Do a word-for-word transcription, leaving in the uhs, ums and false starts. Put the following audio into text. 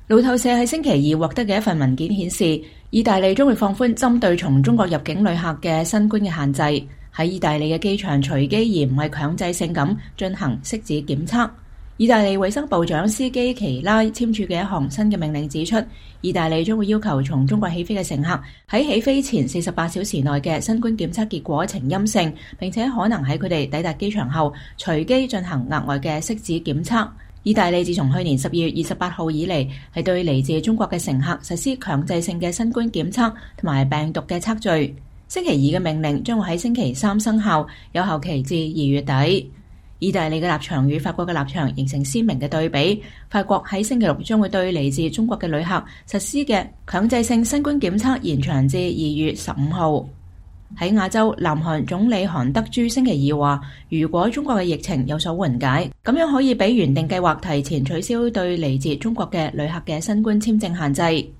路透社喺星期二獲得嘅一份文件顯示，意大利將會放寬針對從中國入境旅客嘅新冠嘅限制，喺意大利嘅機場隨機而唔係強制性咁進行拭子檢測。意大利衛生部長斯基奇拉簽署嘅一項新嘅命令指出，意大利將會要求從中國起飛嘅乘客喺起飛前四十八小時內嘅新冠檢測結果呈陰性，並且可能喺佢哋抵達機場後隨機進行額外嘅拭子檢測。意大利自從去年十二月二十八號以嚟，係對嚟自中國嘅乘客實施強制性嘅新冠檢測同埋病毒嘅測序。星期二嘅命令將會喺星期三生效，有效期至二月底。意大利嘅立場與法國嘅立場形成鮮明嘅對比。法國喺星期六將會對嚟自中國嘅旅客實施嘅強制性新冠檢測延長至二月十五號。喺亞洲，南韓總理韓德洙星期二話，如果中國嘅疫情有所緩解，咁樣可以比原定計劃提前取消對嚟自中國嘅旅客嘅新冠簽證限制。